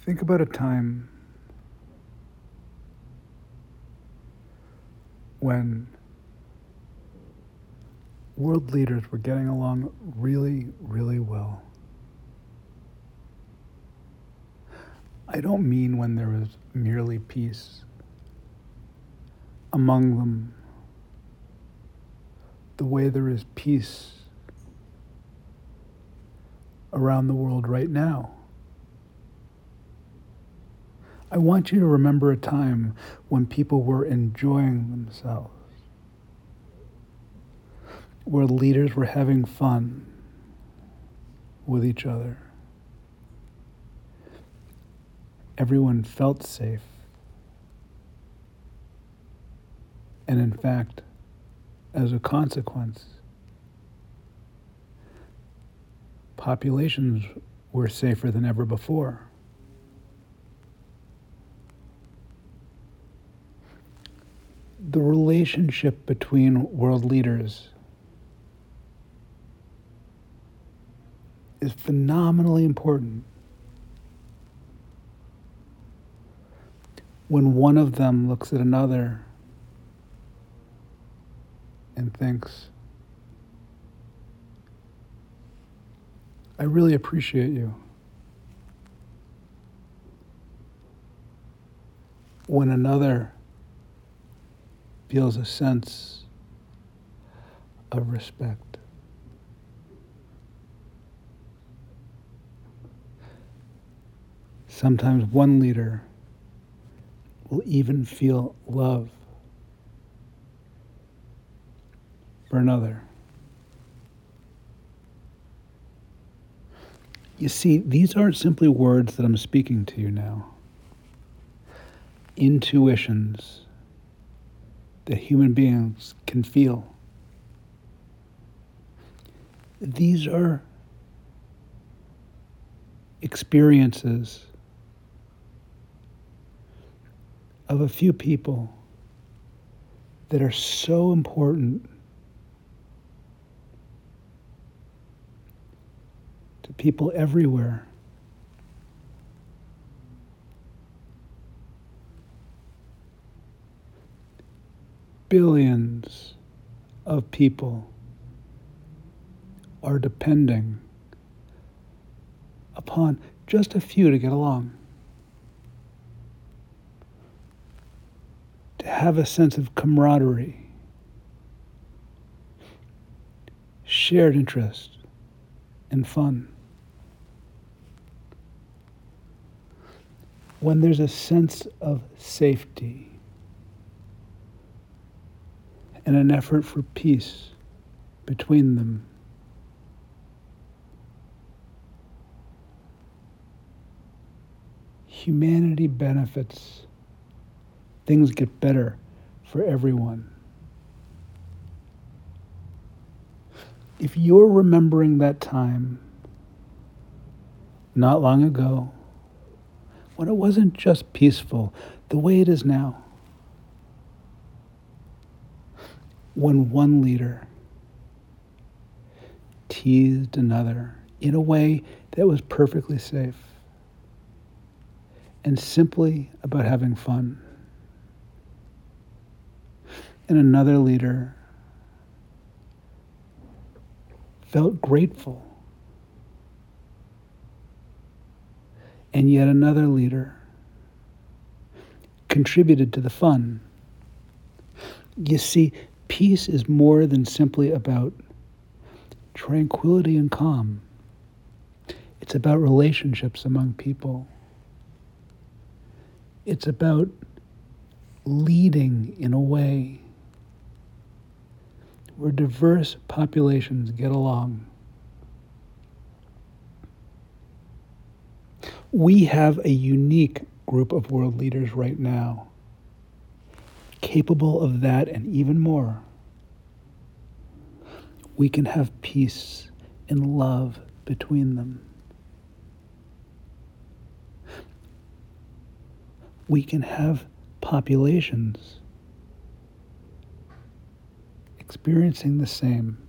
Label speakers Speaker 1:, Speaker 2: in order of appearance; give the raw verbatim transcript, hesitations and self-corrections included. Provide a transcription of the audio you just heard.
Speaker 1: Think about a time when world leaders were getting along really, really well. I don't mean when there was merely peace among them, the way there is peace around the world right now. I want you to remember a time when people were enjoying themselves, where leaders were having fun with each other. Everyone felt safe. And in fact, as a consequence, populations were safer than ever before. The relationship between world leaders is phenomenally important. When one of them looks at another and thinks, I really appreciate you. When another feels a sense of respect. Sometimes one leader will even feel love for another. You see, these aren't simply words that I'm speaking to you now. Intuitions that human beings can feel. These are experiences of a few people that are so important to people everywhere. Billions of people are depending upon just a few to get along, to have a sense of camaraderie, shared interest, and fun. When there's a sense of safety and an effort for peace between them, humanity benefits. Things get better for everyone. If you're remembering that time not long ago, when it wasn't just peaceful the way it is now, when one leader teased another in a way that was perfectly safe and simply about having fun, and another leader felt grateful, and yet another leader contributed to the fun. You see, peace is more than simply about tranquility and calm. It's about relationships among people. It's about leading in a way where diverse populations get along. We have a unique group of world leaders right now, capable of that and even more. We can have peace and love between them. We can have populations experiencing the same.